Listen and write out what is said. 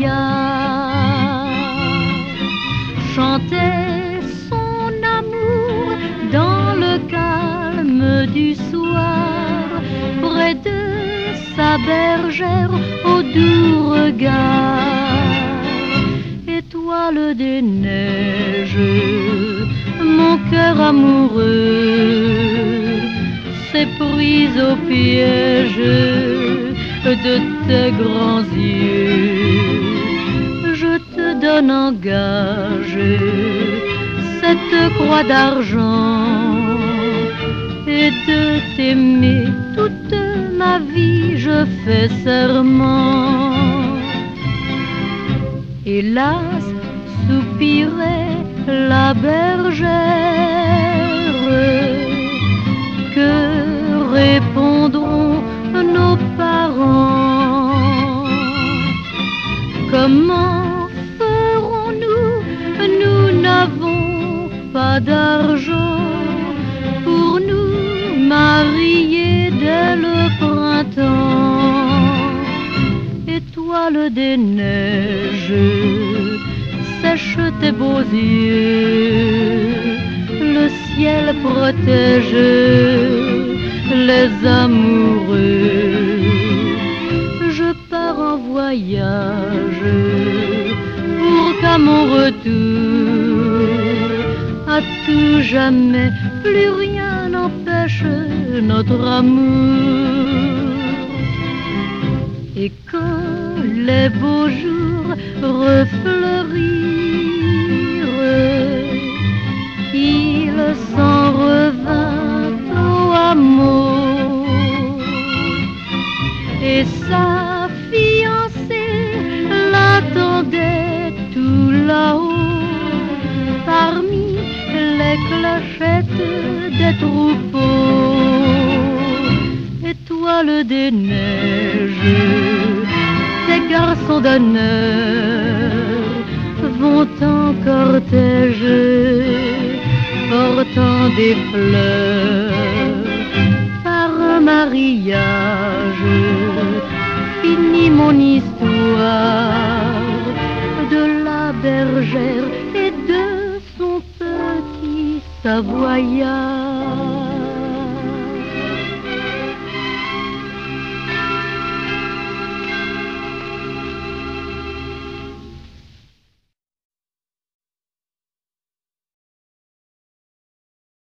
brouillard, chantait son amour dans le calme du soir, près de sa bergère au doux regard. Étoile des neiges, mon cœur amoureux s'est prise au piège de tes grands yeux. Je te donne en gage cette croix d'argent, et de t'aimer toute ma vie je fais serment. Hélas, soupirait la bergère, que répondront nos parents? Comment ferons-nous? Nous n'avons pas d'argent pour nous marier dès le printemps. Étoile des neiges, sèche tes beaux yeux, le ciel protège les amoureux. Je pars en voyage pour qu'à mon retour, à tout jamais, plus rien n'empêche notre amour. Et quand les beaux jours refleurirent, il s'en revint au hameau, et sa fiancée l'attendait tout là-haut, parmi les clochettes des troupeaux. Étoile des neiges, ces garçons d'honneur vont en cortège, portant des fleurs. Par un mariage finit mon histoire de la bergère et de son petit savoyard.